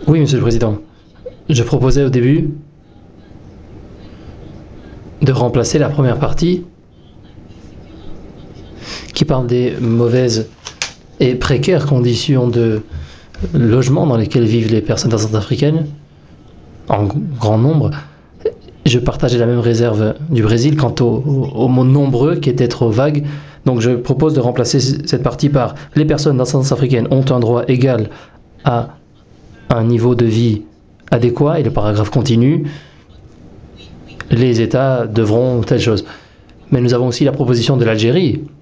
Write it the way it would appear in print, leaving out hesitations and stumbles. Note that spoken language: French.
Oui, Monsieur le Président. Je proposais au début de remplacer la première partie qui parle des mauvaises et précaires conditions de logement dans lesquelles vivent les personnes centrafricaines, en grand nombre. Je partageais la même réserve du Brésil quant aux mots nombreux qui étaient trop vagues. Donc je propose de remplacer cette partie par les personnes centrafricaines ont un droit égal à un niveau de vie adéquat, et le paragraphe continue, les États devront telle chose. Mais nous avons aussi la proposition de l'Algérie,